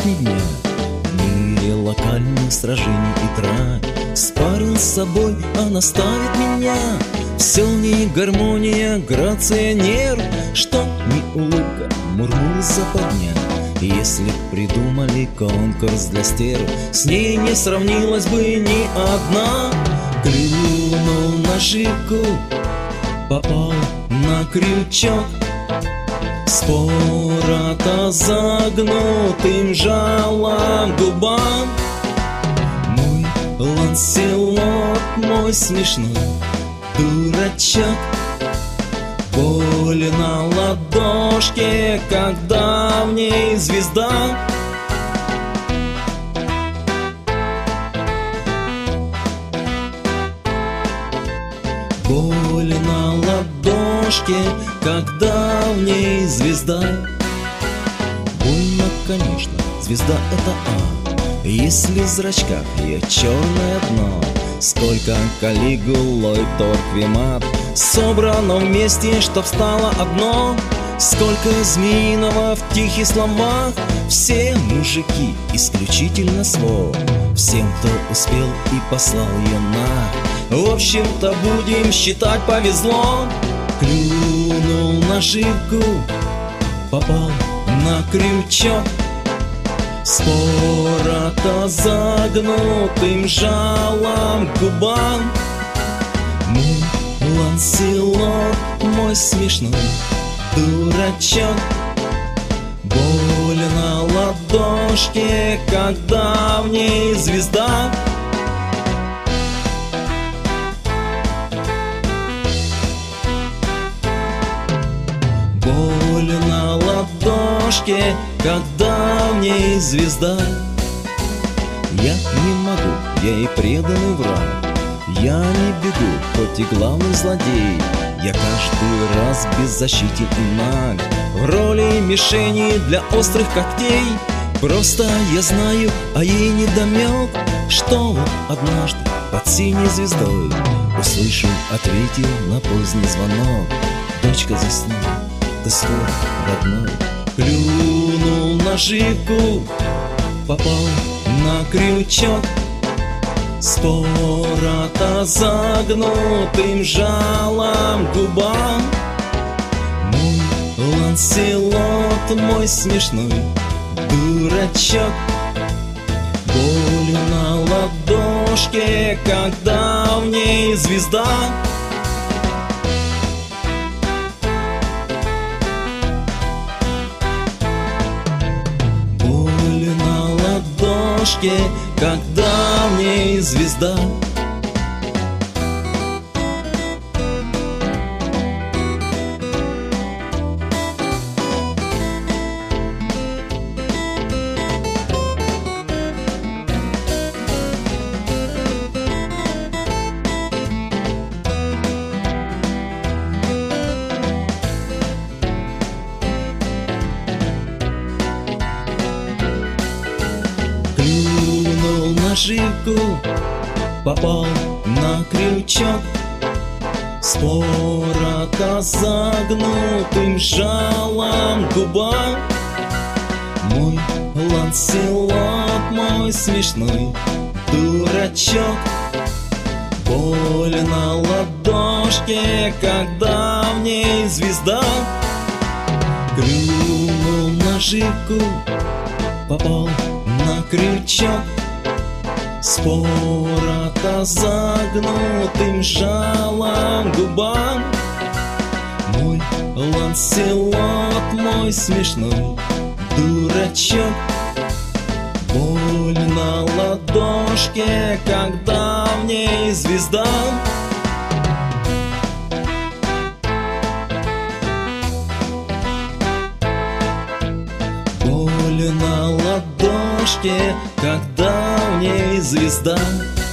сотни дня в мире локальных сражений и трат. Спарен с собой, она ставит меня. Все в ней гармония, грация, нерв. Что не улыбка, мурмур западня. Если б придумали конкурс для стерв, с ней не сравнилась бы ни одна. Клюнул на жилку, попал на крючок. Спора-то загнутым жалом губам. Мой Ланселот, мой смешной дурачок. Боль на ладошке, когда в ней звезда. Боль на ладошке, когда в ней звезда. Больно, конечно, звезда это А, если в зрачках ее черное дно. Сколько Калигулой Торквемад собрано вместе, чтоб стало одно. Сколько змеиного в тихих словах. Все мужики исключительно свол. Всем, кто успел и послал ее на. В общем-то, будем считать, повезло. Клюнул на жилку, попал на крючок. Спора-то загнутым жалом губам. Мой Ланселот, мой смешной дурачок. Боль на ладошке, когда в ней звезда. Боль на ладошке, когда в ней звезда. Я не могу, я и преданный враг. Я не бегу, хоть и главный злодей. Я каждый раз беззащитен и наг, в роли мишени для острых когтей. Просто я знаю, а ей невдомек, что вот однажды под синей звездой услышу, ответил на поздний звонок: дочка, засни, ты скоро, родной. Клюнул на жилку, попал на крючок. Спора-то загнутым жалом губам. Мой Ланселот, мой смешной дурачок. Боль на ладошке, когда в ней звезда. Боль на ладошке, когда в ней звезда. Клюнул на жилку, попал на крючок. Спора-то загнутым жалом губам. Мой Ланселот, мой смешной дурачок. Боль на ладошке, когда в ней звезда. Клюнул на жилку, попал на крючок. Спора-то загнутым жалом губам. Мой Ланселот, мой смешной дурачок. Боль на ладошке, когда в ней звезда. Боль на ладошке, когда в ней звезда.